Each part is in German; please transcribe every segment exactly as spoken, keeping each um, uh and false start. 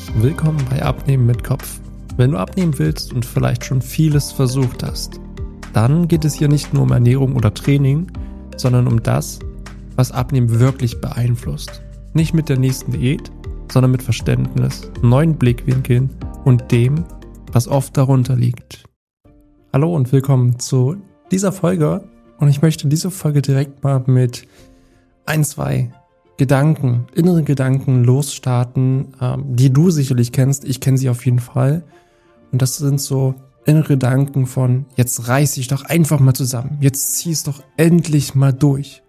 Willkommen bei Abnehmen mit Kopf. Wenn du abnehmen willst und vielleicht schon vieles versucht hast, dann geht es hier nicht nur um Ernährung oder Training, sondern um das, was Abnehmen wirklich beeinflusst. Nicht mit der nächsten Diät, sondern mit Verständnis, neuen Blickwinkeln und dem, was oft darunter liegt. Hallo und willkommen zu dieser Folge. Und ich möchte diese Folge direkt mal mit ein, zwei Gedanken, innere Gedanken losstarten, ähm, die du sicherlich kennst. Ich kenne sie auf jeden Fall. Und das sind so innere Gedanken von, jetzt reiß dich doch einfach mal zusammen. Jetzt zieh es doch endlich mal durch.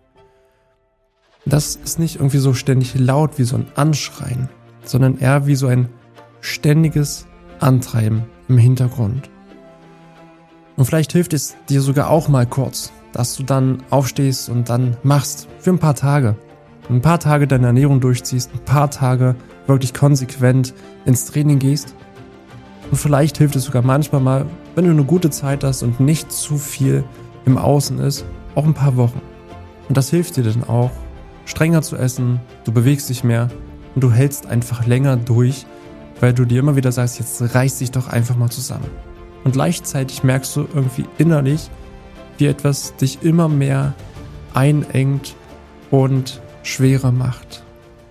Das ist nicht irgendwie so ständig laut wie so ein Anschreien, sondern eher wie so ein ständiges Antreiben im Hintergrund. Und vielleicht hilft es dir sogar auch mal kurz, dass du dann aufstehst und dann machst für ein paar Tage. Ein paar Tage deine Ernährung durchziehst, ein paar Tage wirklich konsequent ins Training gehst. Und vielleicht hilft es sogar manchmal mal, wenn du eine gute Zeit hast und nicht zu viel im Außen ist, auch ein paar Wochen. Und das hilft dir dann auch, strenger zu essen, du bewegst dich mehr und du hältst einfach länger durch, weil du dir immer wieder sagst, jetzt reiß dich doch einfach mal zusammen. Und gleichzeitig merkst du irgendwie innerlich, wie etwas dich immer mehr einengt und schwerer macht.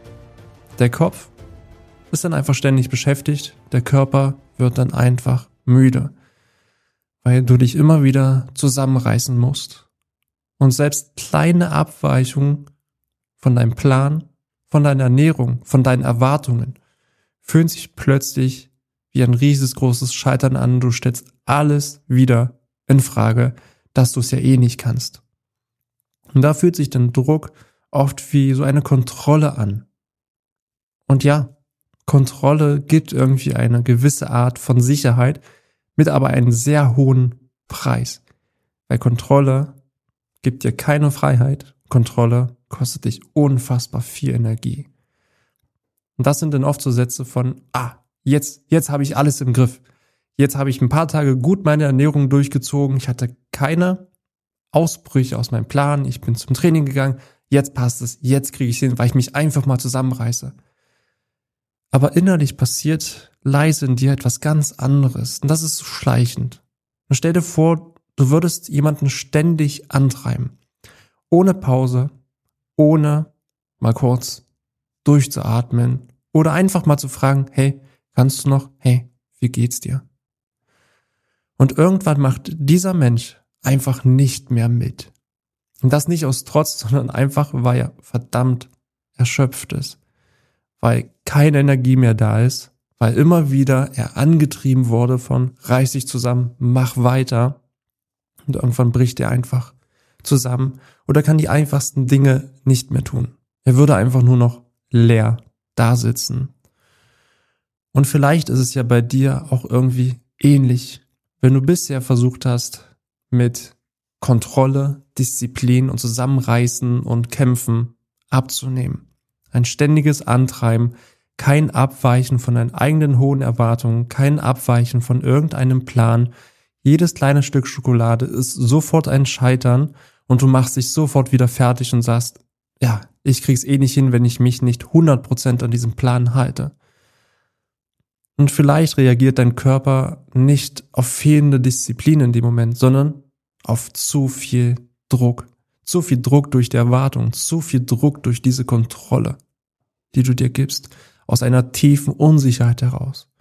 Der Kopf ist dann einfach ständig beschäftigt, der Körper wird dann einfach müde, weil du dich immer wieder zusammenreißen musst. Und selbst kleine Abweichungen von deinem Plan, von deiner Ernährung, von deinen Erwartungen fühlen sich plötzlich wie ein riesengroßes Scheitern an. Du stellst alles wieder in Frage, dass du es ja eh nicht kannst. Und da fühlt sich dann Druck oft wie so eine Kontrolle an. Und ja, Kontrolle gibt irgendwie eine gewisse Art von Sicherheit, mit aber einem sehr hohen Preis. Weil Kontrolle gibt dir keine Freiheit. Kontrolle kostet dich unfassbar viel Energie. Und das sind dann oft so Sätze von, ah, jetzt, jetzt habe ich alles im Griff. Jetzt habe ich ein paar Tage gut meine Ernährung durchgezogen. Ich hatte keine Ausbrüche aus meinem Plan. Ich bin zum Training gegangen. Jetzt passt es, jetzt kriege ich es hin, weil ich mich einfach mal zusammenreiße. Aber innerlich passiert leise in dir etwas ganz anderes. Und das ist so schleichend. Und stell dir vor, du würdest jemanden ständig antreiben. Ohne Pause, ohne mal kurz durchzuatmen oder einfach mal zu fragen, hey, kannst du noch? Hey, wie geht's dir? Und irgendwann macht dieser Mensch einfach nicht mehr mit. Und das nicht aus Trotz, sondern einfach, weil er verdammt erschöpft ist. Weil keine Energie mehr da ist. Weil immer wieder er angetrieben wurde von reiß dich zusammen, mach weiter. Und irgendwann bricht er einfach zusammen oder kann die einfachsten Dinge nicht mehr tun. Er würde einfach nur noch leer da sitzen. Und vielleicht ist es ja bei dir auch irgendwie ähnlich, wenn du bisher versucht hast, mit Kontrolle, Disziplin und Zusammenreißen und Kämpfen abzunehmen. Ein ständiges Antreiben, kein Abweichen von deinen eigenen hohen Erwartungen, kein Abweichen von irgendeinem Plan. Jedes kleine Stück Schokolade ist sofort ein Scheitern und du machst dich sofort wieder fertig und sagst, ja, ich krieg's eh nicht hin, wenn ich mich nicht hundert Prozent an diesem Plan halte. Und vielleicht reagiert dein Körper nicht auf fehlende Disziplin in dem Moment, sondern auf zu viel Druck. Zu viel Druck durch die Erwartung, zu viel Druck durch diese Kontrolle, die du dir gibst, aus einer tiefen Unsicherheit heraus.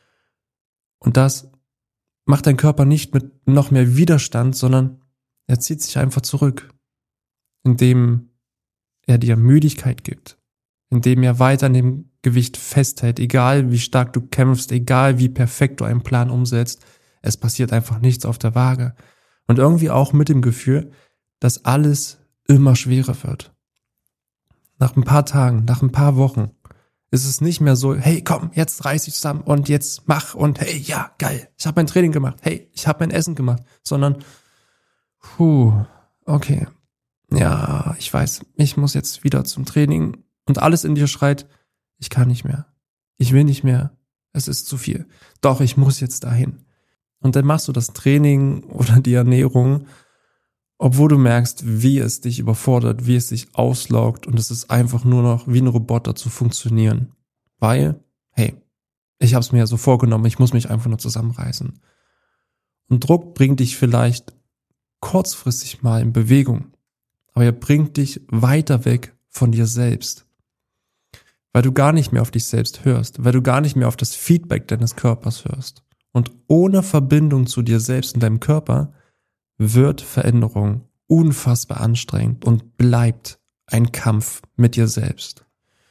Und das macht dein Körper nicht mit noch mehr Widerstand, sondern er zieht sich einfach zurück, indem er dir Müdigkeit gibt, indem er weiter an dem Gewicht festhält, egal wie stark du kämpfst, egal wie perfekt du einen Plan umsetzt, es passiert einfach nichts auf der Waage. Und irgendwie auch mit dem Gefühl, dass alles immer schwerer wird. Nach ein paar Tagen, nach ein paar Wochen ist es nicht mehr so, hey komm, jetzt reiß dich zusammen und jetzt mach und hey, ja, geil, ich habe mein Training gemacht, hey, ich habe mein Essen gemacht, sondern, puh, okay, ja, ich weiß, ich muss jetzt wieder zum Training und alles in dir schreit, ich kann nicht mehr, ich will nicht mehr, es ist zu viel, doch, ich muss jetzt dahin. Und dann machst du das Training oder die Ernährung, obwohl du merkst, wie es dich überfordert, wie es dich auslaugt und es ist einfach nur noch wie ein Roboter zu funktionieren. Weil, hey, ich habe es mir ja so vorgenommen, ich muss mich einfach nur zusammenreißen. Und Druck bringt dich vielleicht kurzfristig mal in Bewegung, aber er bringt dich weiter weg von dir selbst, weil du gar nicht mehr auf dich selbst hörst, weil du gar nicht mehr auf das Feedback deines Körpers hörst. Und ohne Verbindung zu dir selbst und deinem Körper wird Veränderung unfassbar anstrengend und bleibt ein Kampf mit dir selbst.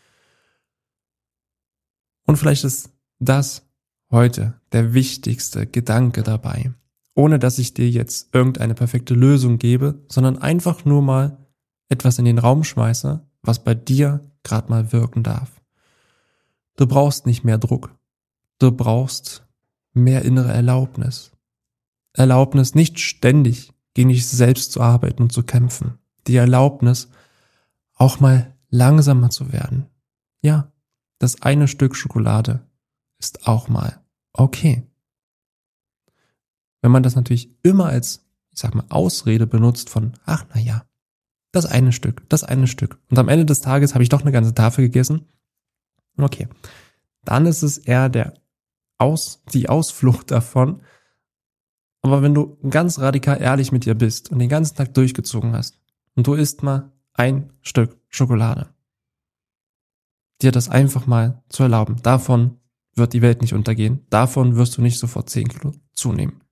Und vielleicht ist das heute der wichtigste Gedanke dabei, ohne dass ich dir jetzt irgendeine perfekte Lösung gebe, sondern einfach nur mal etwas in den Raum schmeiße, was bei dir gerade mal wirken darf. Du brauchst nicht mehr Druck. Du brauchst mehr innere Erlaubnis. Erlaubnis, nicht ständig gegen dich selbst zu arbeiten und zu kämpfen. Die Erlaubnis, auch mal langsamer zu werden. Ja, das eine Stück Schokolade ist auch mal okay. Wenn man das natürlich immer als, ich sag mal, Ausrede benutzt von, ach na ja, das eine Stück, das eine Stück. Und am Ende des Tages habe ich doch eine ganze Tafel gegessen. Okay, dann ist es eher der Aus, die Ausflucht davon. Aber wenn du ganz radikal ehrlich mit dir bist und den ganzen Tag durchgezogen hast und du isst mal ein Stück Schokolade, dir das einfach mal zu erlauben, davon wird die Welt nicht untergehen, davon wirst du nicht sofort zehn Kilo zunehmen.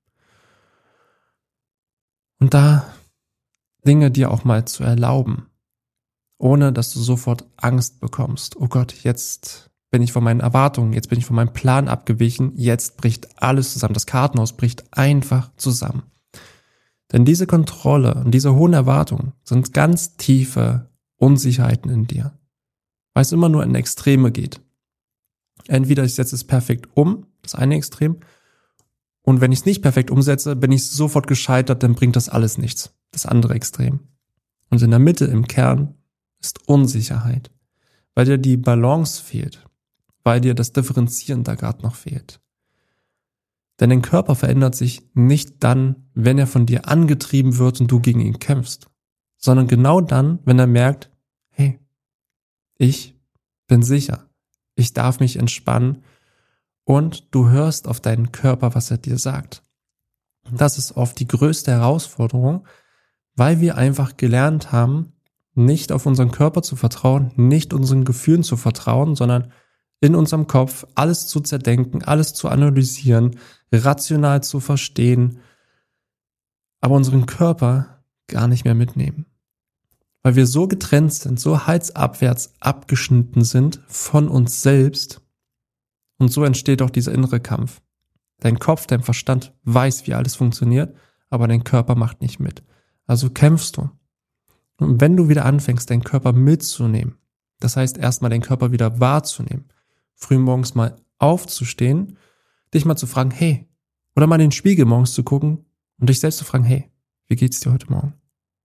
Und da Dinge dir auch mal zu erlauben, ohne dass du sofort Angst bekommst. Oh Gott, jetzt bin ich von meinen Erwartungen, jetzt bin ich von meinem Plan abgewichen, jetzt bricht alles zusammen, das Kartenhaus bricht einfach zusammen. Denn diese Kontrolle und diese hohen Erwartungen sind ganz tiefe Unsicherheiten in dir, weil es immer nur in Extreme geht. Entweder ich setze es perfekt um, das eine Extrem, und wenn ich es nicht perfekt umsetze, bin ich sofort gescheitert, dann bringt das alles nichts, das andere Extrem. Und in der Mitte, im Kern, ist Unsicherheit, weil dir die Balance fehlt, weil dir das Differenzieren da gerade noch fehlt. Denn dein Körper verändert sich nicht dann, wenn er von dir angetrieben wird und du gegen ihn kämpfst, sondern genau dann, wenn er merkt, hey, ich bin sicher, ich darf mich entspannen und du hörst auf deinen Körper, was er dir sagt. Das ist oft die größte Herausforderung, weil wir einfach gelernt haben, nicht auf unseren Körper zu vertrauen, nicht unseren Gefühlen zu vertrauen, sondern in unserem Kopf alles zu zerdenken, alles zu analysieren, rational zu verstehen, aber unseren Körper gar nicht mehr mitnehmen. Weil wir so getrennt sind, so halsabwärts abgeschnitten sind von uns selbst, und so entsteht auch dieser innere Kampf. Dein Kopf, dein Verstand weiß, wie alles funktioniert, aber dein Körper macht nicht mit. Also kämpfst du. Und wenn du wieder anfängst, deinen Körper mitzunehmen, das heißt erstmal den Körper wieder wahrzunehmen, frühmorgens mal aufzustehen, dich mal zu fragen, hey, oder mal in den Spiegel morgens zu gucken und dich selbst zu fragen, hey, wie geht's dir heute Morgen?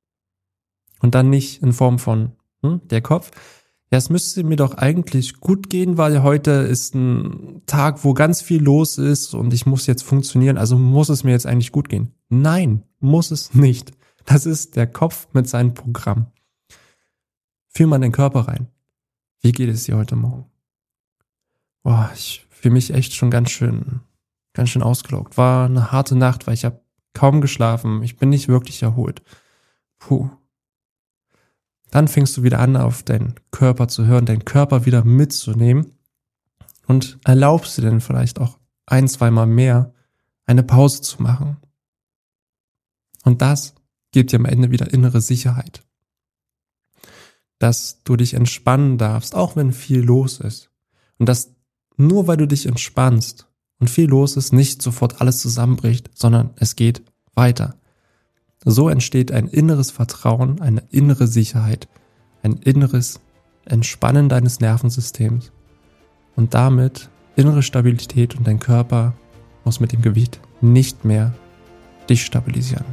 Und dann nicht in Form von, hm, der Kopf, ja, es müsste mir doch eigentlich gut gehen, weil heute ist ein Tag, wo ganz viel los ist und ich muss jetzt funktionieren, also muss es mir jetzt eigentlich gut gehen. Nein, muss es nicht. Das ist der Kopf mit seinem Programm. Fühl mal in den Körper rein. Wie geht es dir heute Morgen? Boah, ich fühle mich echt schon ganz schön, ganz schön ausgelaugt. War eine harte Nacht, weil ich habe kaum geschlafen. Ich bin nicht wirklich erholt. Puh. Dann fängst du wieder an, auf deinen Körper zu hören, deinen Körper wieder mitzunehmen und erlaubst dir dann vielleicht auch ein, zweimal mehr eine Pause zu machen. Und das gibt dir am Ende wieder innere Sicherheit. Dass du dich entspannen darfst, auch wenn viel los ist. Und dass nur weil du dich entspannst und viel los ist, nicht sofort alles zusammenbricht, sondern es geht weiter. So entsteht ein inneres Vertrauen, eine innere Sicherheit, ein inneres Entspannen deines Nervensystems und damit innere Stabilität, und dein Körper muss mit dem Gewicht nicht mehr dich stabilisieren.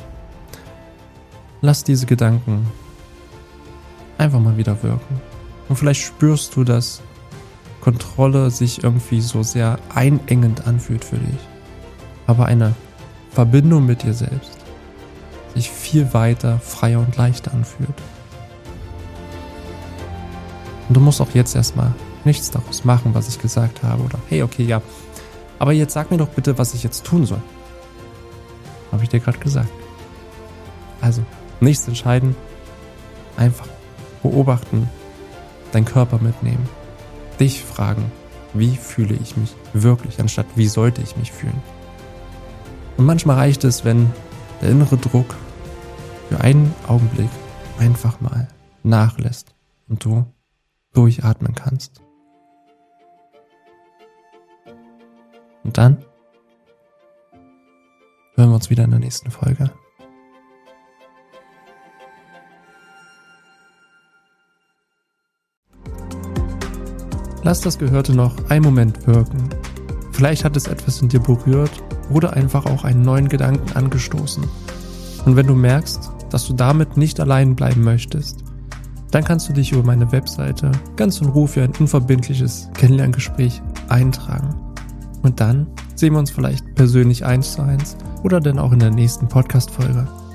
Lass diese Gedanken einfach mal wieder wirken. Und vielleicht spürst du, dass Kontrolle sich irgendwie so sehr einengend anfühlt für dich. Aber eine Verbindung mit dir selbst sich viel weiter, freier und leichter anfühlt. Und du musst auch jetzt erstmal nichts daraus machen, was ich gesagt habe. Oder hey, okay, ja, aber jetzt sag mir doch bitte, was ich jetzt tun soll. Habe ich dir gerade gesagt. Also, nichts entscheiden, einfach beobachten, deinen Körper mitnehmen, dich fragen, wie fühle ich mich wirklich, anstatt wie sollte ich mich fühlen. Und manchmal reicht es, wenn der innere Druck für einen Augenblick einfach mal nachlässt und du durchatmen kannst. Und dann hören wir uns wieder in der nächsten Folge. Lass das Gehörte noch einen Moment wirken. Vielleicht hat es etwas in dir berührt oder einfach auch einen neuen Gedanken angestoßen. Und wenn du merkst, dass du damit nicht allein bleiben möchtest, dann kannst du dich über meine Webseite ganz in Ruhe für ein unverbindliches Kennenlerngespräch eintragen. Und dann sehen wir uns vielleicht persönlich eins zu eins oder dann auch in der nächsten Podcast-Folge.